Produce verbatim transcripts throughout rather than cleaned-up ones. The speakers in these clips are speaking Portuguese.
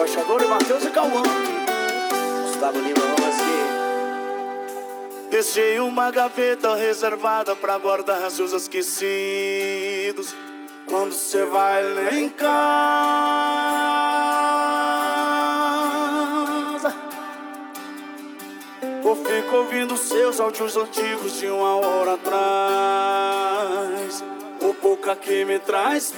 Embaixador e Matheus e Cauã. Gustavo Lima, vamos assim. Deixei uma gaveta reservada pra guardar seus esquecidos. Quando cê vai lá em casa, eu fico ouvindo seus áudios antigos de uma hora atrás. O pouca que me traz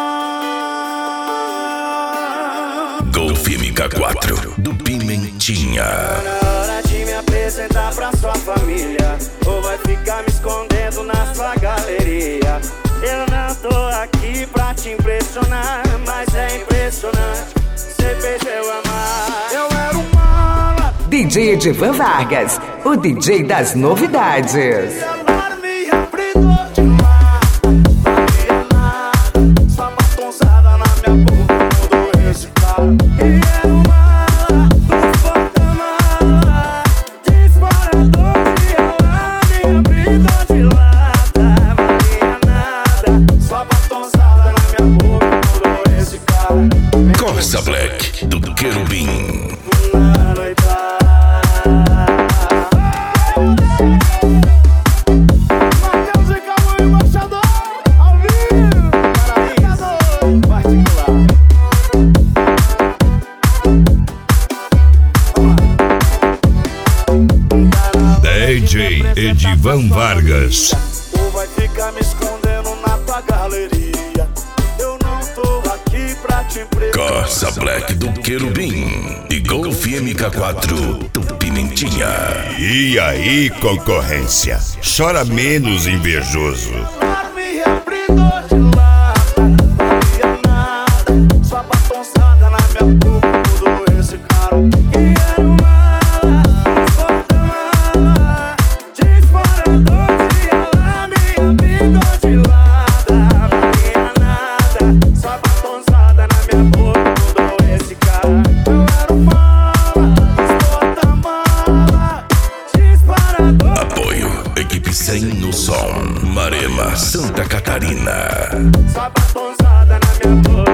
paz. Golf M K quatro do Pimentinha. Na hora de me apresentar pra sua família, ou vai ficar me escondendo na sua galeria. Eu não tô aqui pra te impressionar, mas é impressionante, cê fez eu amar. Eu era um mala, D J Edivan Vargas, o D J das novidades. ela me aprendeu de mar. Não havia nada, sua batonzada na minha boca mudou esse cara. E era um mala, dos porta-mala, disparador de ela me aprendeu de lata. Corsa Black do Querubim. Matheus e Cauã, Embaixador, ao vivo. Particular. D J Edivan Vargas. Ou vai ficar me escondendo na tua galeria. Eu não tô aqui pra te impressionar. Corsa Black do Querubim e Golf M K quatro do Pimentinha. E aí, concorrência? Chora menos, invejoso. Me aprendeu de lata, não havia nada, sua batonçada na minha boca mudou esse cara. E era uma porta-mala, disparador de ela me aprendeu de lata. Não havia nada, sua batonçada na minha boca mudou esse cara. Eu era uma porta-mala, disparador. Apoio Equipe cem no som, Marema, Santa Catarina. Sua batonçada na minha boca.